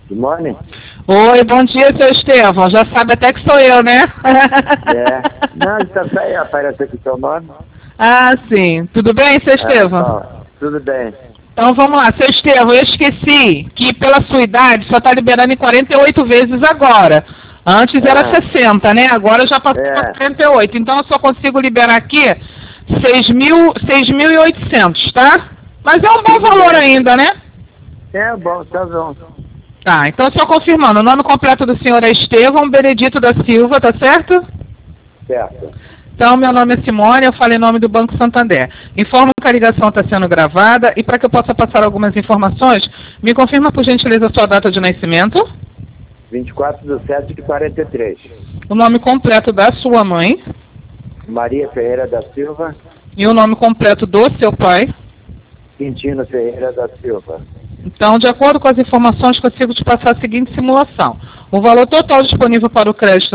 Simone? Oi, bom dia, seu Estevão. Já sabe até que sou eu, né? Não, está aí, aparece aqui seu nome. Ah, sim. Tudo bem, seu Estevão? Tudo bem. Então vamos lá, seu Estevão, eu esqueci que pela sua idade só está liberando em 48 vezes agora. Antes era 60, né? Agora já passou para 48. Então eu só consigo liberar aqui 6.800, tá? Mas é um bom valor ainda, né? É bom, tá bom. Tá, então só confirmando, o nome completo do senhor é Estevão Benedito da Silva, tá certo? Certo. Então, meu nome é Simone, eu falo em nome do Banco Santander. Informo que a ligação está sendo gravada e para que eu possa passar algumas informações, me confirma por gentileza a sua data de nascimento. 24/7/43. O nome completo da sua mãe. Maria Ferreira da Silva. E o nome completo do seu pai. Quintino Ferreira da Silva. Então, de acordo com as informações, consigo te passar a seguinte simulação. O valor total disponível para o crédito